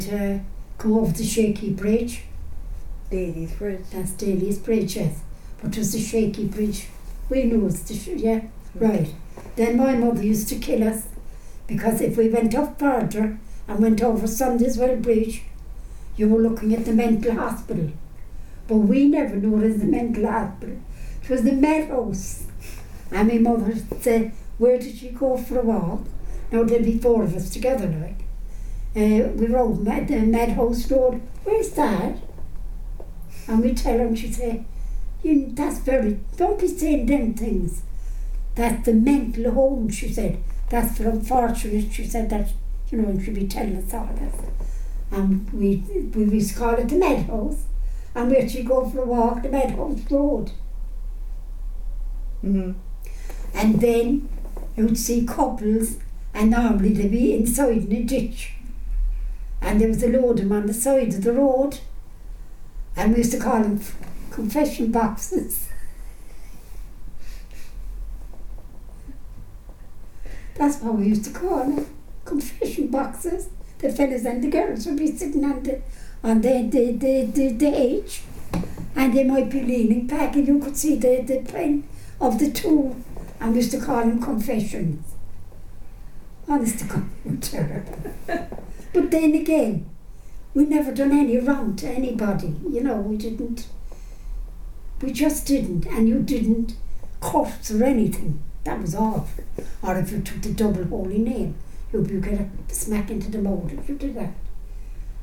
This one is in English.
to come over the Shaky Bridge. Daly's Bridge. That's Daly's Bridge, yes. But it was the Shaky Bridge. We knew it's yeah, right. Then my mother used to kill us because if we went up further and went over Sunday'swell Bridge, you were looking at the mental hospital. But we never knew it as the mental hospital. It was the Med House. And my mother said, where did you go for a walk? Now there'd be 4 of us together, like. We rode the Med House Road. Where's that? And we tell her, and she'd say, don't be saying them things. That's the mental home, she said. That's for unfortunate, she said, that, and she'd be telling us all this. And we used to call it the Med House. And we actually go for a walk, the Med House Road. Mm-hmm. And then you'd see couples, and normally they'd be inside in a ditch. And there was a load of them on the side of the road. And we used to call them confession boxes. That's what we used to call them, confession boxes. The fellas and the girls would be sitting on the edge, and they might be leaning back, and you could see the pen of the two, and we used to call them confessions. Honest to God, they were terrible. But then again, we never done any wrong to anybody, we didn't. We just didn't, and you didn't curse or anything. That was all. Or if you took the double holy name, you'd get a smack into the mouth if you did that.